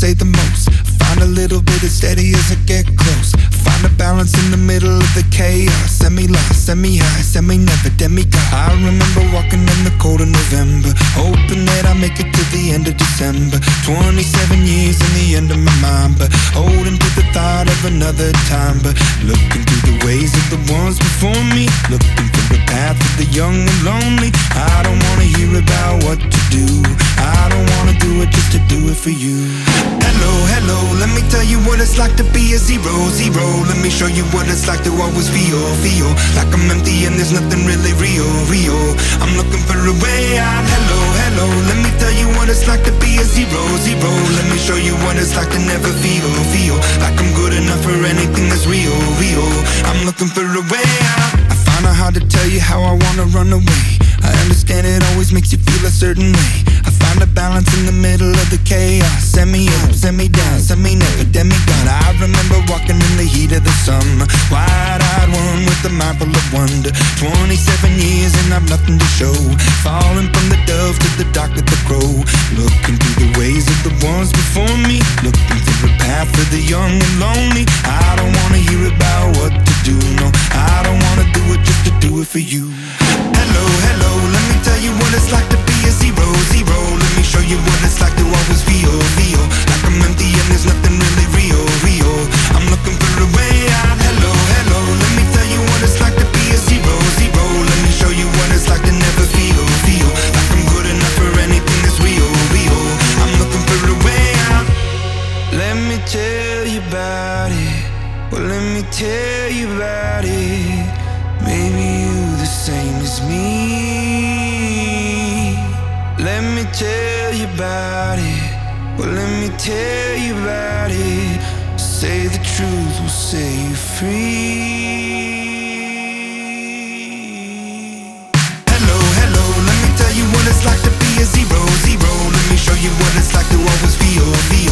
say the most. Find a little bit of steady as I get close. Find a balance in the middle of the chaos. Semi-lost, semi-high, semi-never, demigod. I remember walking in the cold of November, hoping that I make it to the end of December. 27 years in the end of my mind, but holding to the thought of another time. But looking through the ways of the ones before me, looking for the path of the young and lonely. I don't wanna hear about what to do, I don't wanna do it just to do it for you. Hello, hello, let me tell you what it's like to be a zero, zero. Let me show you what it's like to always feel like I'm empty and there's nothing really real. I'm looking for a way out. Hello, hello, let me tell you what it's like to be a zero, zero. Let me show you what it's like to never feel like I'm good enough for anything that's real. I'm looking for a way out. I find it hard to tell you how I wanna run away. I understand it always makes you feel a certain way. I find a balance in the middle of the chaos. Semi-up, semi-down, semi-never, demigod. I remember walking in the heat of the summer, wide-eyed one with a mind full of wonder. 27 years and I've nothing to show, falling from the dove to the dark of the crow. Looking through the ways of the ones before me, looking for a path for the young and lonely. I don't wanna hear about what to do, no, I don't wanna do it just to do it for you. Hello, hello, let me tell you what it's like to be a zero, zero. Let me show you what it's like to always feel like I'm empty and there's nothing really real. I'm looking for a way out. Hello, hello, let me tell you what it's like to be a zero, zero. Let me show you what it's like to never feel like I'm good enough for anything that's real. I'm looking for a way out. Let me tell you about it. Well, let me tell you about it. Maybe you the same as me. Let me tell you about it. Well, let me tell you about it. Say the truth will set you free. Hello, hello, let me tell you what it's like to be a zero, zero. Let me show you what it's like to always feel